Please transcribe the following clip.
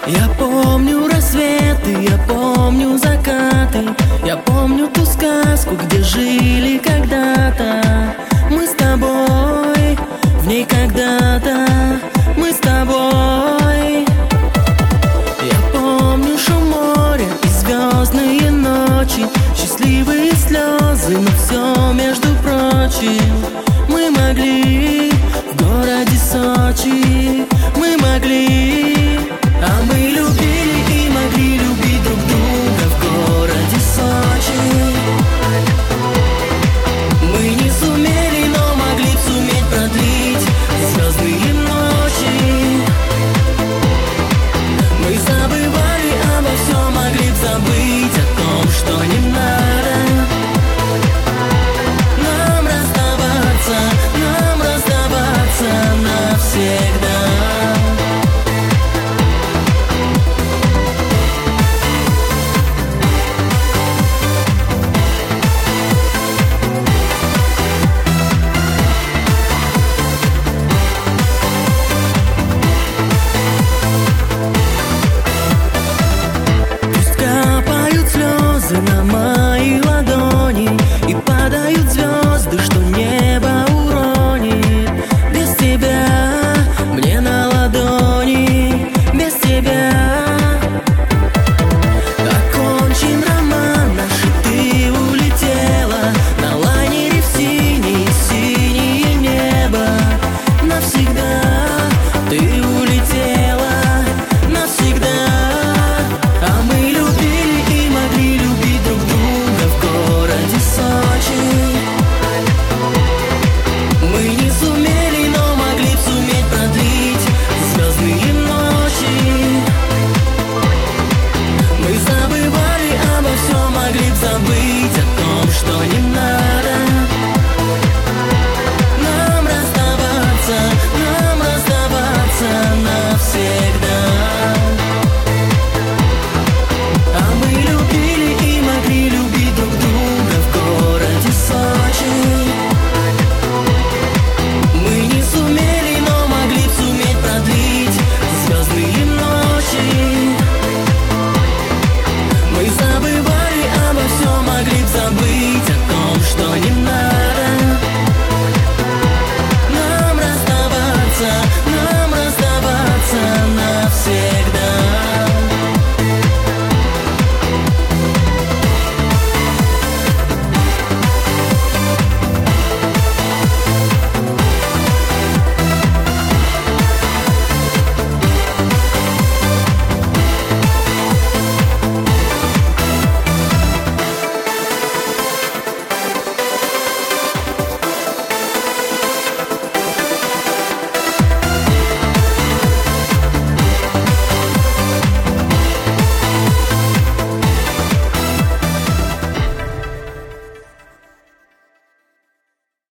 Я помню рассветы, я помню закаты, я помню ту сказку, где жили когда-то. Мы с тобой, в ней когда-то, мы с тобой. Я помню шум моря и звездные ночи, счастливые слезы, но все между прочим мы могли в городе Сочи.